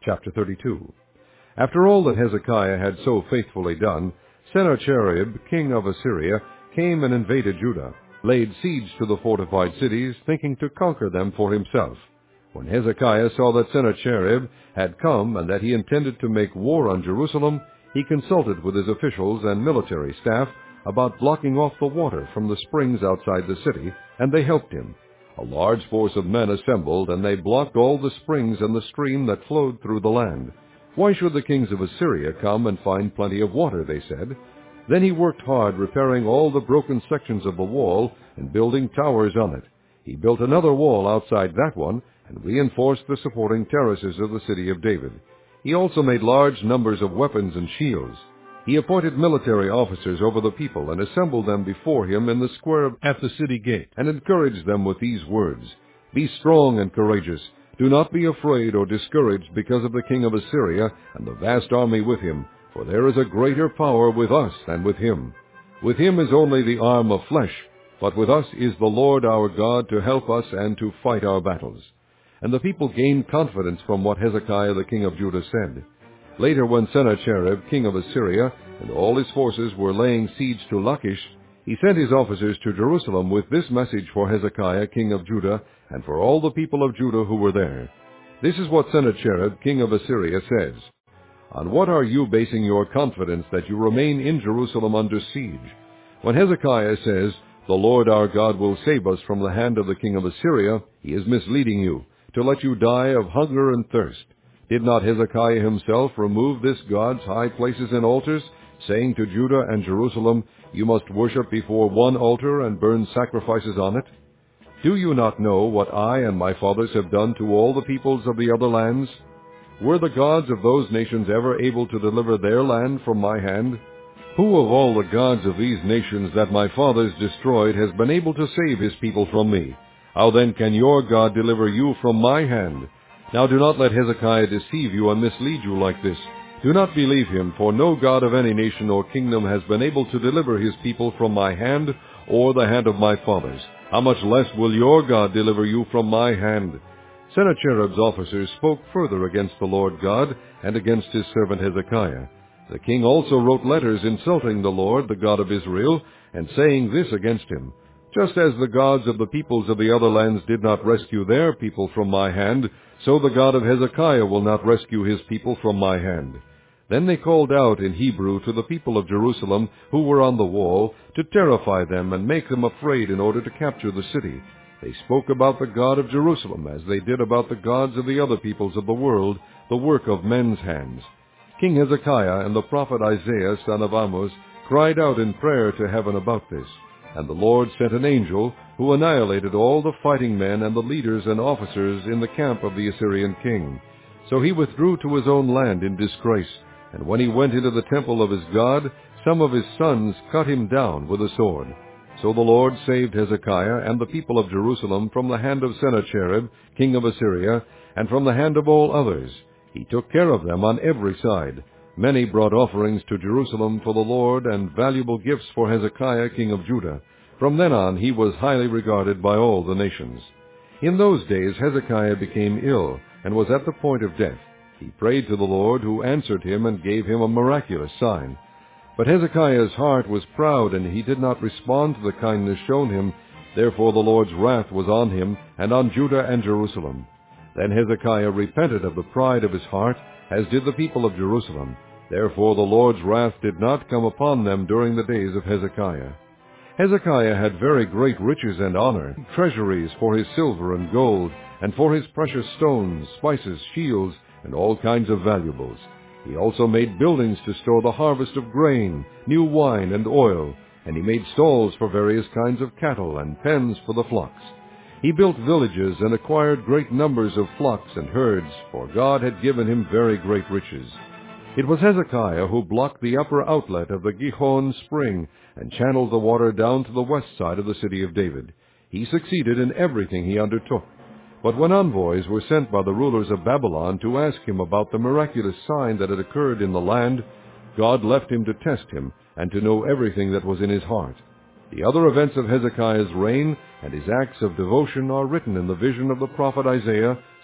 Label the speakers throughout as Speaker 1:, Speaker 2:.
Speaker 1: Chapter 32. After all that Hezekiah had so faithfully done, Sennacherib, king of Assyria, came and invaded Judah, laid siege to the fortified cities, thinking to conquer them for himself. When Hezekiah saw that Sennacherib had come and that he intended to make war on Jerusalem, he consulted with his officials and military staff about blocking off the water from the springs outside the city, and they helped him. A large force of men assembled, and they blocked all the springs and the stream that flowed through the land. Why should the kings of Assyria come and find plenty of water, they said. Then he worked hard repairing all the broken sections of the wall and building towers on it. He built another wall outside that one and reinforced the supporting terraces of the city of David. He also made large numbers of weapons and shields. He appointed military officers over the people and assembled them before him in the square at the city gate, and encouraged them with these words, "Be strong and courageous. Do not be afraid or discouraged because of the king of Assyria and the vast army with him, for there is a greater power with us than with him. With him is only the arm of flesh, but with us is the Lord our God to help us and to fight our battles." And the people gained confidence from what Hezekiah the king of Judah said. Later, when Sennacherib, king of Assyria, and all his forces were laying siege to Lachish, he sent his officers to Jerusalem with this message for Hezekiah, king of Judah, and for all the people of Judah who were there. This is what Sennacherib, king of Assyria, says. "On what are you basing your confidence that you remain in Jerusalem under siege? When Hezekiah says, 'The Lord our God will save us from the hand of the king of Assyria,' he is misleading you, to let you die of hunger and thirst. Did not Hezekiah himself remove this God's high places and altars, saying to Judah and Jerusalem, 'You must worship before one altar and burn sacrifices on it'? Do you not know what I and my fathers have done to all the peoples of the other lands? Were the gods of those nations ever able to deliver their land from my hand? Who of all the gods of these nations that my fathers destroyed has been able to save his people from me? How then can your God deliver you from my hand? Now do not let Hezekiah deceive you and mislead you like this. Do not believe him, for no god of any nation or kingdom has been able to deliver his people from my hand or the hand of my fathers. How much less will your God deliver you from my hand?" Sennacherib's officers spoke further against the Lord God and against his servant Hezekiah. The king also wrote letters insulting the Lord, the God of Israel, and saying this against him, "Just as the gods of the peoples of the other lands did not rescue their people from my hand, so the God of Hezekiah will not rescue his people from my hand." Then they called out in Hebrew to the people of Jerusalem who were on the wall, to terrify them and make them afraid in order to capture the city. They spoke about the God of Jerusalem as they did about the gods of the other peoples of the world, the work of men's hands. King Hezekiah and the prophet Isaiah, son of Amoz, cried out in prayer to heaven about this. And the Lord sent an angel who annihilated all the fighting men and the leaders and officers in the camp of the Assyrian king. So he withdrew to his own land in disgrace, and when he went into the temple of his God, some of his sons cut him down with a sword. So the Lord saved Hezekiah and the people of Jerusalem from the hand of Sennacherib, king of Assyria, and from the hand of all others. He took care of them on every side. Many brought offerings to Jerusalem for the Lord and valuable gifts for Hezekiah, king of Judah. From then on he was highly regarded by all the nations. In those days Hezekiah became ill and was at the point of death. He prayed to the Lord, who answered him and gave him a miraculous sign. But Hezekiah's heart was proud, and he did not respond to the kindness shown him. Therefore the Lord's wrath was on him and on Judah and Jerusalem. Then Hezekiah repented of the pride of his heart, as did the people of Jerusalem. Therefore the Lord's wrath did not come upon them during the days of Hezekiah. Hezekiah had very great riches and honor, treasuries for his silver and gold, and for his precious stones, spices, shields, and all kinds of valuables. He also made buildings to store the harvest of grain, new wine, and oil, and he made stalls for various kinds of cattle and pens for the flocks. He built villages and acquired great numbers of flocks and herds, for God had given him very great riches. It was Hezekiah who blocked the upper outlet of the Gihon spring and channeled the water down to the west side of the city of David. He succeeded in everything he undertook. But when envoys were sent by the rulers of Babylon to ask him about the miraculous sign that had occurred in the land, God left him to test him and to know everything that was in his heart. The other events of Hezekiah's reign and his acts of devotion are written in the vision of the prophet Isaiah,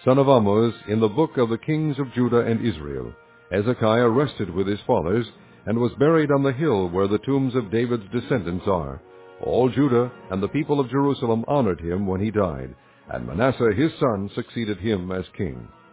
Speaker 1: son of Amoz, in the book of the kings of Judah and Israel. Hezekiah rested with his fathers, and was buried on the hill where the tombs of David's descendants are. All Judah and the people of Jerusalem honored him when he died, and Manasseh his son succeeded him as king.